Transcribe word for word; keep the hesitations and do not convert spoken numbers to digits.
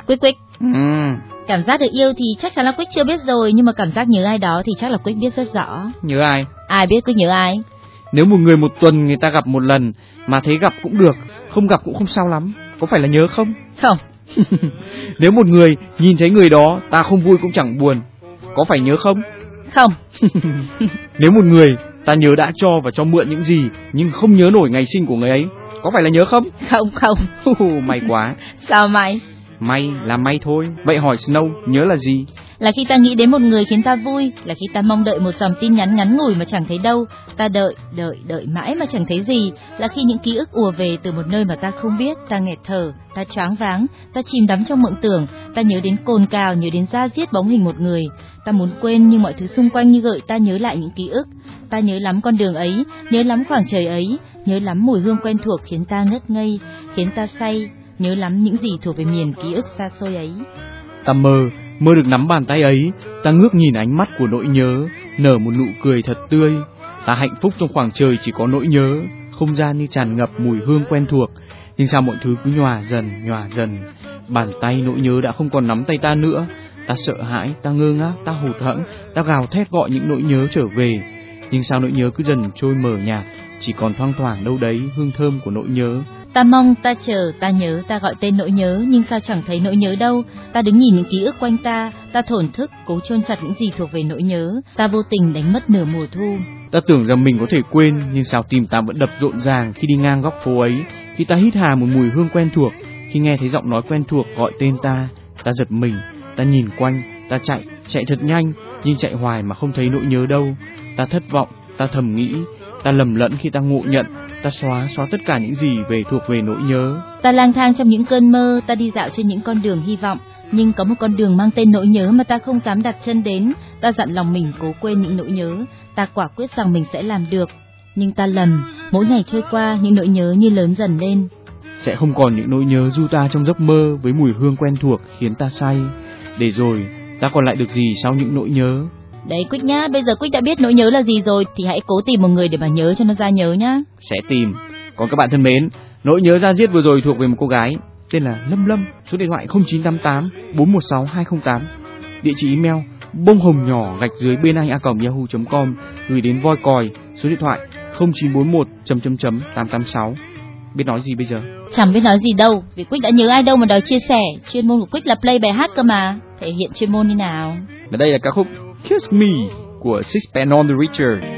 Quyết Quyết. Ừ. Cảm giác được yêu thì chắc chắn là Quyết chưa biết rồi, nhưng mà cảm giác nhớ ai đó thì chắc là Quyết biết rất rõ. Nhớ ai? Ai biết Quyết nhớ ai? Nếu một người một tuần người ta gặp một lần mà thấy gặp cũng được, không gặp cũng không sao lắm, có phải là nhớ không? Không. Nếu một người nhìn thấy người đó ta không vui cũng chẳng buồn, có phải nhớ không? Không. Nếu một người ta nhớ đã cho và cho mượn những gì nhưng không nhớ nổi ngày sinh của người ấy, có phải là nhớ không? Không không. May quá. Sao may? May là may thôi. Vậy hỏi Snow, nhớ là gì? Là khi ta nghĩ đến một người khiến ta vui, là khi ta mong đợi một dòng tin nhắn ngắn ngủi mà chẳng thấy đâu, ta đợi, đợi, đợi mãi mà chẳng thấy gì, là khi những ký ức ùa về từ một nơi mà ta không biết, ta nghẹt thở, ta choáng váng, ta chìm đắm trong mộng tưởng, ta nhớ đến cồn cào, nhớ đến da diết bóng hình một người, ta muốn quên nhưng mọi thứ xung quanh như gợi ta nhớ lại những ký ức, ta nhớ lắm con đường ấy, nhớ lắm khoảng trời ấy, nhớ lắm mùi hương quen thuộc khiến ta ngất ngây, khiến ta say, nhớ lắm những gì thuộc về miền ký ức xa xôi ấy. Ta mơ, mơ được nắm bàn tay ấy, ta ngước nhìn ánh mắt của nỗi nhớ, nở một nụ cười thật tươi. Ta hạnh phúc trong khoảng trời chỉ có nỗi nhớ, không gian như tràn ngập mùi hương quen thuộc, nhưng sao mọi thứ cứ nhòa dần, nhòa dần. Bàn tay nỗi nhớ đã không còn nắm tay ta nữa, ta sợ hãi, ta ngơ ngác, ta hụt hẫng, ta gào thét gọi những nỗi nhớ trở về. Nhưng sao nỗi nhớ cứ dần trôi mờ nhạt, chỉ còn thoang thoảng đâu đấy hương thơm của nỗi nhớ. Ta mong, ta chờ, ta nhớ, ta gọi tên nỗi nhớ, nhưng sao chẳng thấy nỗi nhớ đâu. Ta đứng nhìn những ký ức quanh ta, ta thổn thức, cố chôn chặt những gì thuộc về nỗi nhớ. Ta vô tình đánh mất nửa mùa thu. Ta tưởng rằng mình có thể quên, nhưng sao tim ta vẫn đập rộn ràng khi đi ngang góc phố ấy, khi ta hít hà một mùi hương quen thuộc, khi nghe thấy giọng nói quen thuộc gọi tên ta. Ta giật mình, ta nhìn quanh, ta chạy, chạy thật nhanh, nhưng chạy hoài mà không thấy nỗi nhớ đâu. Ta thất vọng, ta thầm nghĩ, ta lầm lẫn khi ta ngộ nhận. Ta xóa, xóa tất cả những gì về thuộc về nỗi nhớ. Ta lang thang trong những cơn mơ, ta đi dạo trên những con đường hy vọng, nhưng có một con đường mang tên nỗi nhớ mà ta không dám đặt chân đến. Ta dặn lòng mình cố quên những nỗi nhớ, ta quả quyết rằng mình sẽ làm được, nhưng ta lầm. Mỗi ngày trôi qua, những nỗi nhớ như lớn dần lên. Sẽ không còn những nỗi nhớ du ta trong giấc mơ với mùi hương quen thuộc khiến ta say. Để rồi, ta còn lại được gì sau những nỗi nhớ? Đấy Quyết nhá, bây giờ Quyết đã biết nỗi nhớ là gì rồi thì hãy cố tìm một người để mà nhớ cho nó ra nhớ nhá. Sẽ tìm. Còn các bạn thân mến, nỗi nhớ da diết vừa rồi thuộc về một cô gái tên là Lâm Lâm, số điện thoại không chín tám tám bốn một sáu hai không tám, địa chỉ email bông hồng nhỏ gạch dưới bên anh a còng yahoo chấm com, gửi đến voi còi, số điện thoại không chín bốn một chấm chấm chấm tám tám sáu. Biết nói gì bây giờ? Chẳng biết nói gì đâu, vì Quyết đã nhớ ai đâu mà đòi chia sẻ. Chuyên môn của Quyết là play bài hát cơ mà, thể hiện chuyên môn như nào. Và đây là ca khúc Kiss Me của Sixpence None the Richer.